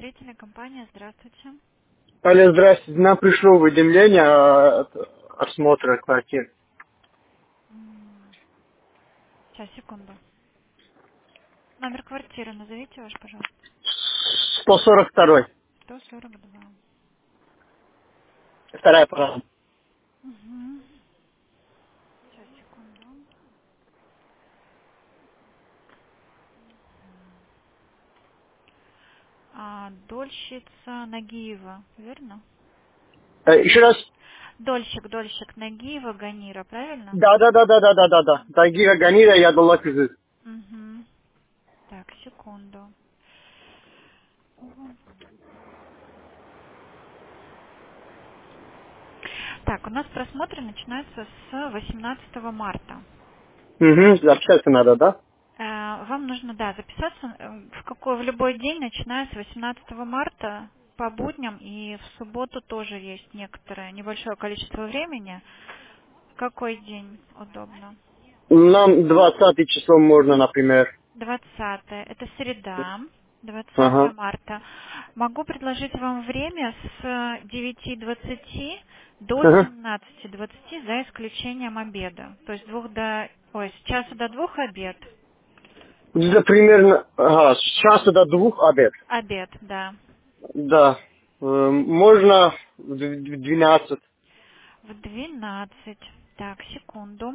Строительная компания, здравствуйте. Алло, здравствуйте. Нам пришло уведомление от осмотра квартир. Сейчас, секунду. Номер квартиры назовите ваш, пожалуйста. 142. 142. Вторая программа. Угу. Сейчас, секунду. Дольщица Нагиева, верно? Еще раз. Дольщик Нагиева, Ганира, правильно? Да. Тагира Ганира, я дала кизы. Угу. Так, секунду. Так, у нас просмотры начинаются с 18 марта. Угу, записаться надо, да? Вам нужно, да, записаться в любой день, начиная с 18 марта по будням, и в субботу тоже есть некоторое небольшое количество времени. В какой день удобно? Нам 20 число можно, например. 20. Это среда, 20 Ага. марта. Могу предложить вам время с 9:20 до Ага. 17:20 за исключением обеда. То есть с часа до двух обед. Где-то примерно, ага, с часа до 2 обед. Обед, да. Да. Можно в 12. В 12. Так, секунду.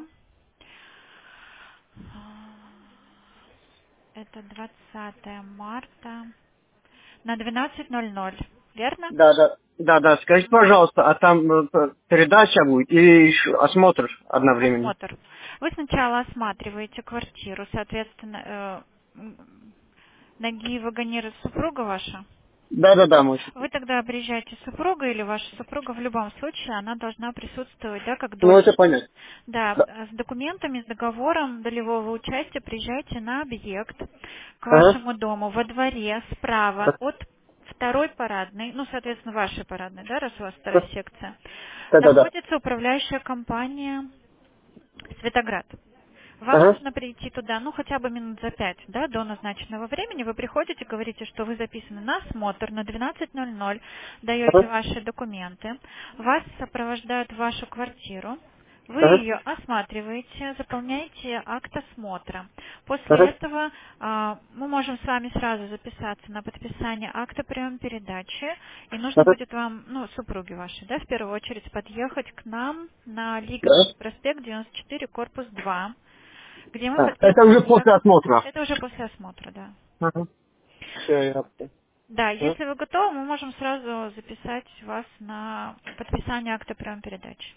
Это 20 марта. На 12:00, верно? Да. Скажите, пожалуйста, а там передача будет или еще осмотр одновременно? Осмотр. Вы сначала осматриваете квартиру, соответственно, Нагиева Ганира супруга ваша? Да, мой Вы супруг. тогда приезжаете с супругой или ваша супруга, в любом случае она должна присутствовать, да, как Ну, это дольщица. понятно. Да, Да. с документами, с договором долевого участия приезжайте на объект к Ага. вашему дому во дворе справа от второй парадной, ну, соответственно, вашей парадной, да, раз у вас вторая секция, Да. находится управляющая компания Светоград. Вам Ага. нужно прийти туда, ну, хотя бы минут за 5, да, до назначенного времени. Вы приходите, говорите, что вы записаны на осмотр на 12:00, даете Ага. ваши документы, вас сопровождают в вашу квартиру, вы Ага. ее осматриваете, заполняете акт осмотра. После Ага. этого мы можем с вами сразу записаться на подписание акта приема передачи, и нужно Ага. будет вам, ну, супруги ваши, да, в первую очередь подъехать к нам на Да. Лиговский проспект 94, корпус 2, где мы Это уже подписываем после осмотра. Это уже после осмотра, да. Ага. Все, я понял. Да, Ага. если вы готовы, мы можем сразу записать вас на подписание акта приема передачи.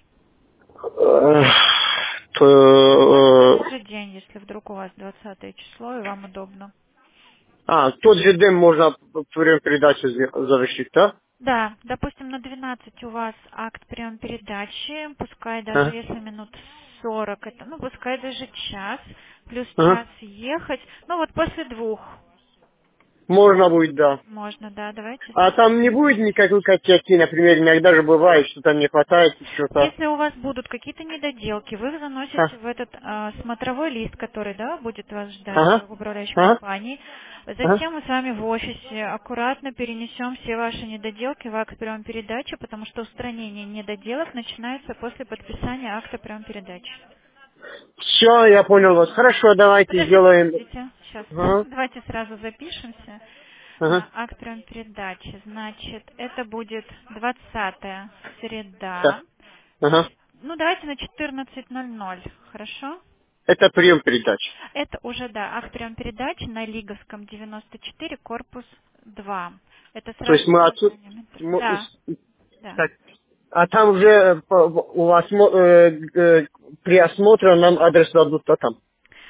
В То, тот же день, если вдруг у вас 20 число и вам удобно. в тот же день можно время передачи завершить, да? Да, допустим, на 12 у вас акт приема передачи, пускай даже Ага. если минут 40, это, ну, пускай даже час, плюс Ага. час ехать, ну, вот после двух Можно будет, да. можно, да, давайте. А там не будет никакой косяки, например, иногда же бывает, что там не хватает что-то. Если у вас будут какие-то недоделки, вы их заносите в этот смотровой лист, который, да, будет вас ждать Ага. в управляющей Ага. компании. Ага. Затем мы с вами в офисе аккуратно перенесем все ваши недоделки в акт приема передачи, потому что устранение недоделок начинается после подписания акта приема передачи. Все, я понял вас. Хорошо, давайте сделаем. Подождите. Сейчас. Ага. Давайте сразу запишемся Ага. на акт приема передачи. Значит, это будет 20 среда. Да. Ага. Ну, давайте на 14:00. Хорошо? Это прием передач. Это уже, да, акт приема передачи на Лиговском 94, корпус 2. Это То есть сразу мы за отсюда... зданием. Да, да. Так. А там уже у вас при осмотре нам адрес дадут, то там.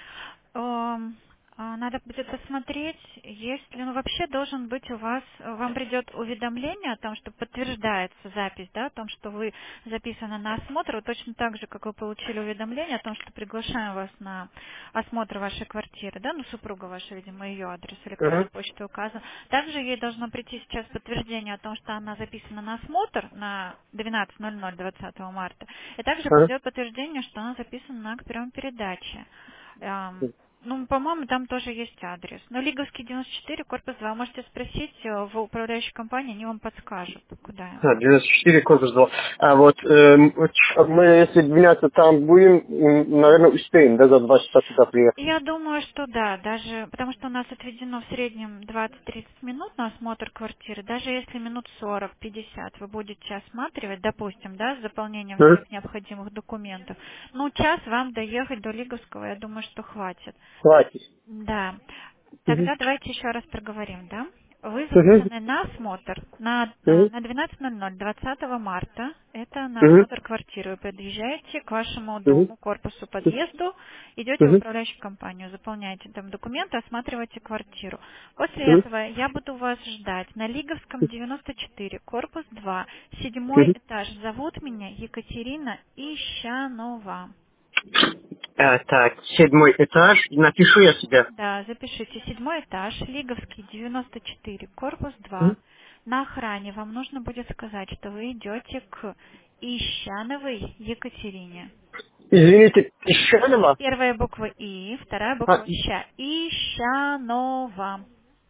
Надо будет посмотреть, есть ли, ну вообще должен быть у вас, вам придет уведомление о том, что подтверждается запись, да, о том, что вы записаны на осмотр, вот точно так же, как вы получили уведомление о том, что приглашаем вас на осмотр вашей квартиры, да, ну супруга ваша, видимо, ее адрес электронной Ага. почты указан. Также ей должно прийти сейчас подтверждение о том, что она записана на осмотр на 12:00 20 марта, и также Ага. придет подтверждение, что она записана на акт приема передачи. Ну, по-моему, там тоже есть адрес. Но Лиговский 94, корпус 2. Можете спросить в управляющей компании, они вам подскажут, куда. 94, корпус 2. А вот мы, если двинаться там будем, наверное, успеем, да, за 2 часа туда приехать. Я думаю, что да, даже потому что у нас отведено в среднем 20-30 минут на осмотр квартиры, даже если минут 40-50 вы будете осматривать, допустим, да, с заполнением Мгм. всех необходимых документов, ну, час вам доехать до Лиговского, я думаю, что хватит. Хватит. Да. Мгм. Тогда давайте еще раз проговорим, да? Вы Мгм. записаны на осмотр Мгм. на 12:00 20 марта. Это на Мгм. осмотр квартиры. Вы подъезжаете к вашему Мгм. дому, корпусу, подъезду, идете в Мгм. управляющую компанию, заполняете там документы, осматриваете квартиру. После Мгм. этого я буду вас ждать на Лиговском 94, корпус 2, седьмой Мгм. этаж. Зовут меня Екатерина Ищанова. Так, 7 этаж. Напишу я себе. Да, запишите. Седьмой этаж, Лиговский, 94, корпус 2. Мгм. На охране вам нужно будет сказать, что вы идете к Ищановой Екатерине. Извините, Ищанова? Первая буква И, вторая А, буква Щ. Ищанова.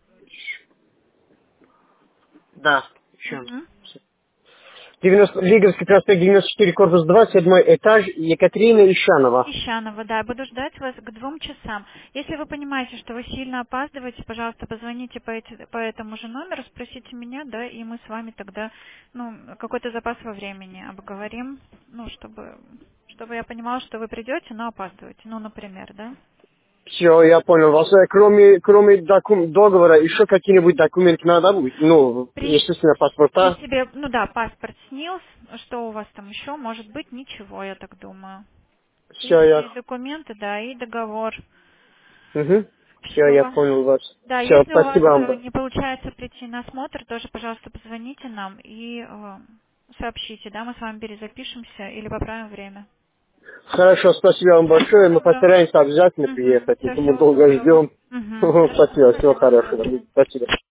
да, Ищанова. Мгм. 90, Лиговский проспект 94, корпус 2, 7 этаж, Екатерина Ищанова. Ищанова, да, буду ждать вас к 2 часам. Если вы понимаете, что вы сильно опаздываете, пожалуйста, позвоните по этому же номеру, спросите меня, да, и мы с вами тогда, ну, какой-то запас во времени обговорим, ну, чтобы я понимала, что вы придете, но опаздываете, ну, например, да. Все, я понял вас. Кроме договора, еще какие-нибудь документы надо будет? Ну, естественно, При паспорта. себе, ну да, паспорт СНИЛС, что у вас там еще, может быть, ничего, я так думаю. Все, Личные я... документы, да, и договор. Угу. Все, я Все. понял вас. Да, Все, если у вас спасибо вам. не получается прийти на осмотр, тоже, пожалуйста, позвоните нам и сообщите, да, мы с вами перезапишемся или поправим время. Хорошо, спасибо вам Всего большое. Мы доброго. постараемся обязательно приехать, Все, если мы всего долго доброго. ждем. Хорошо. Спасибо, всего Спасибо, до хорошего. свидания. Спасибо.